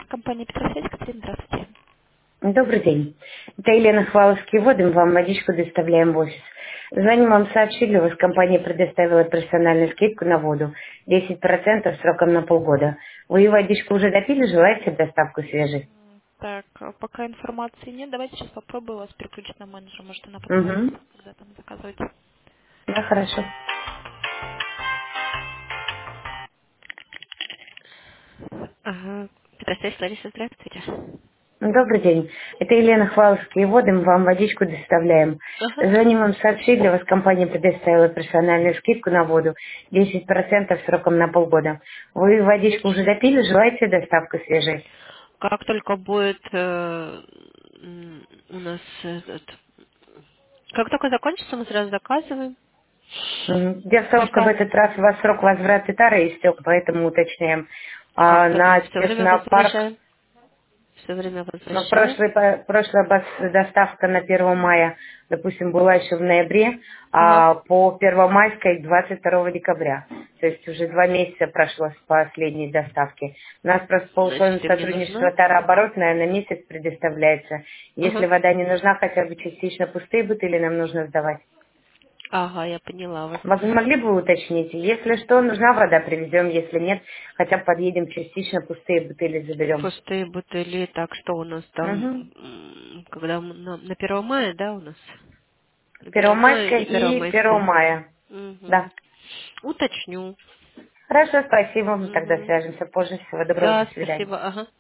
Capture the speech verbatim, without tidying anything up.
Компания Петросвязь, Катерина, здравствуйте. Добрый день. Это Елена Хваловский Водим. Вам водичку доставляем в офис. Звоним вам, сообщили, у вас компания предоставила персональную скидку на воду. десять процентов сроком на полгода. Вы водичку уже допили, желаете доставку свежей? Так, а пока информации нет, давайте сейчас попробую вас переключить на менеджера, может она подскажет, Угу. когда там заказывать. Да, хорошо. Ага. Петросвязь, Лариса, здравствуйте. Добрый день. Это Елена Хваловский Водим. Вам водичку доставляем. Ага. Звоним вам, сообщили, у вас компания предоставила персональную скидку на воду. десять процентов сроком на полгода. Вы водичку уже допили, желаете доставку свежей? Как только будет э, м, у нас этот... Как только закончится, мы сразу заказываем. Мгм. Дело в том, что в Пока. этот раз у вас срок возврата тары истек, поэтому уточняем. Как А так мы на все время технопарк, возвращаем? Все время ну, возвращаем. прошлый, по- прошлая бас- доставка на первое мая, допустим, была еще в ноябре, Ага. а по первомайской двадцать второго декабря. То есть уже два месяца прошло с последней доставки. У нас просто по условиям Значит, и мне сотрудничества нужно. тарооборотная на месяц предоставляется. Если Ага. вода не нужна, хотя бы частично пустые бутыли нам нужно сдавать. Ага, я поняла вас. Мог- Могли бы вы уточнить? Если что, нужна вода, привезем. Если нет, хотя бы подъедем частично, пустые бутыли заберем. Пустые бутыли. Так, что у нас там, Угу. м, когда мы на, на первое мая, да, у нас? На первое мая Первомайская и и первое первомайская. мая. Угу. Да. Уточню. Хорошо, спасибо. Мы тогда Угу. свяжемся позже. Всего доброго, до Да, свидания. спасибо. Ага.